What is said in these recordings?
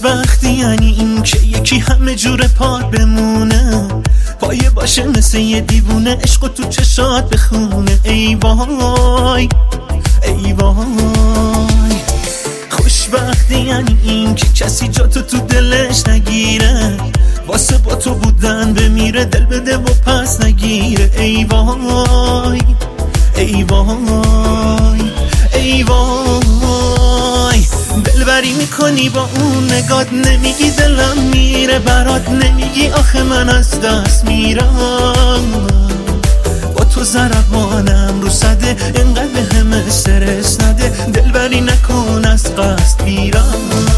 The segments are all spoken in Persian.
خوشبختی یعنی این که یکی همه جور پاک بمونه، پایه باشه مثل یه دیوونه، عشقو تو چشات بخونه. ای وای ای وای. خوشبختی یعنی این که کسی جاتو تو دلش نگیره، واسه با تو بودن بمیره، دل بده و پس نگیره. ای وای ای وای ای وای. دلبری میکنی با اون نگات، نمیگی دلم میره برات، نمیگی آخه من از دست میرم. با تو ضربانم رو صده، انقدر به همه استرس نده، دلبری نکن از قصد میرم.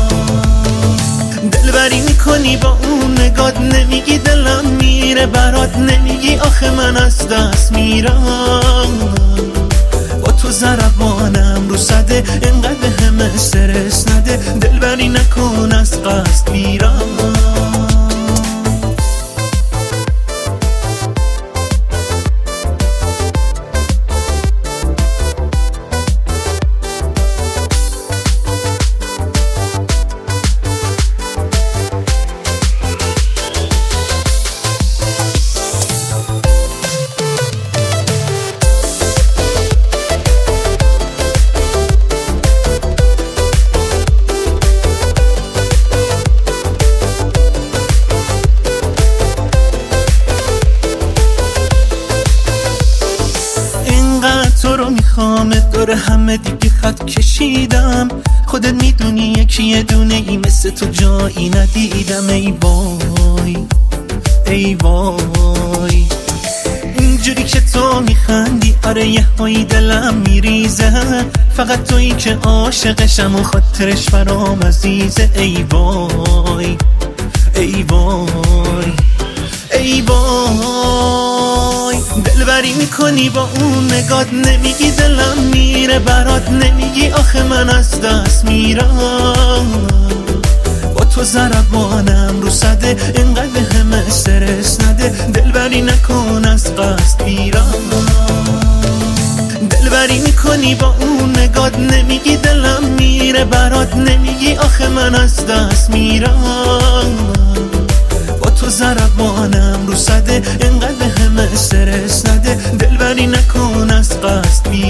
دلبری میکنی با اون نگات، نمیگی دلم میره برات، نمیگی آخه من از دست میرم. با تو ضربانم رو صده، انقدر به همه استرس نده، دلبری نکن از قصد میرم. تو رو میخوامت دور همه دیگه خط کشیدم، خودت میدونی یکی یه دونه ای مثل تو جایی ندیدم. ای وای ای وای. اینجوری که تو میخندی آره یه هایی دلم میریزه، فقط تویی که عاشقشم و خاطرش برام عزیزه. ای وای ای وای ای وای. دلبری میکنی با اون نگات، نمیگی دلم میره برات، نمیگی آخه من از دست میرم. با تو ضربانم رو صده، انقدر به همه استرس نده، دلبری نکن از قصد میرم. دلبری میکنی با اون نگات، نمیگی دلم میره برات، نمیگی آخه من از دست میرم. تو ضربانم رو صده، انقدر به همه استرس نده، دلبری نکن از قصد